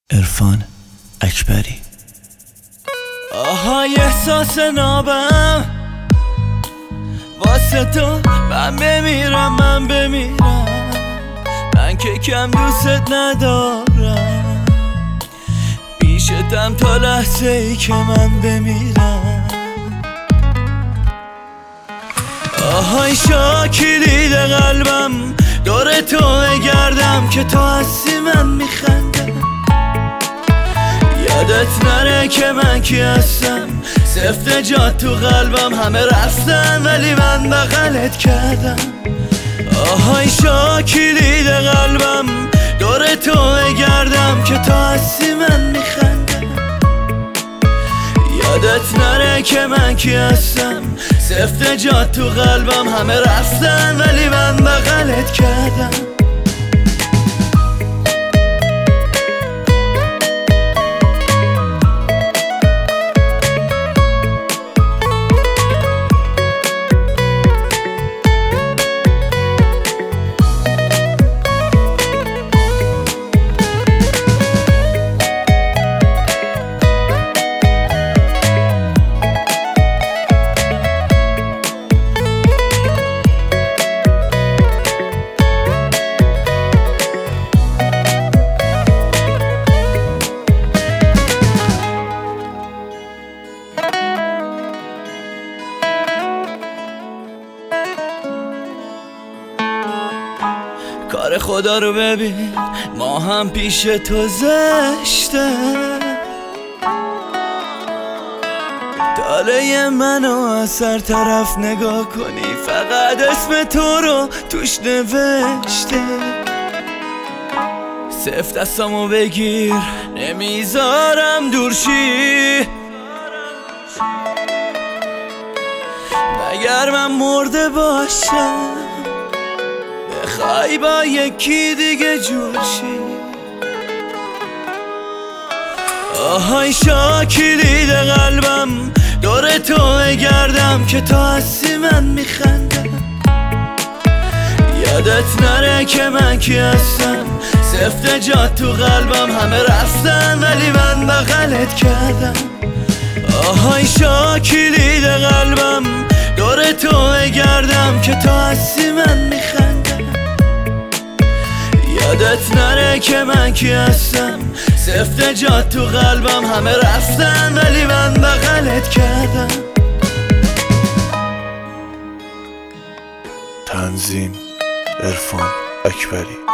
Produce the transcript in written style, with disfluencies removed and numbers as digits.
عرفان اکبری. آهای احساس نابم واسه تو من بمیرم، من که کم دوست ندارم، پیشتم تا لحظه ای که من بمیرم. آهای شاکلید قلبم دور تو بگردم که تو هستی من میخندم، یادت نره که من کی هستم، سفت جات تو قلبم همه رفتن ولی من بغلت کردم. آهای شاکلید قلبم دور تو بگردم که تو هستی من میخندم، یادت نره که من کی هستم، سفت جات تو قلبم همه رفتن ولی من بغلت کردم. کار خدا رو ببین، ما هم پیش تو زشته، داله منو از سر طرف نگاه کنی فقط اسم تو رو توش نوشته. سفت دستامو بگیر نمیذارم دورشی، مگر من مرده باشم بخوای با یکی دیگه جوشی. آهای شاکلید قلبم دور تو بگردم که تو هستی من میخندم، یادت نره که من کی هستم، سفت جات تو قلبم همه رفتن ولی من بغلت کردم. آهای شاکلید قلبم دور تو بگردم که تو هستی من میخندم، یادت نره که من کی هستم، سفت جات تو قلبم همه رفتن ولی من بغلت کردم. تنظیم عرفان اکبری.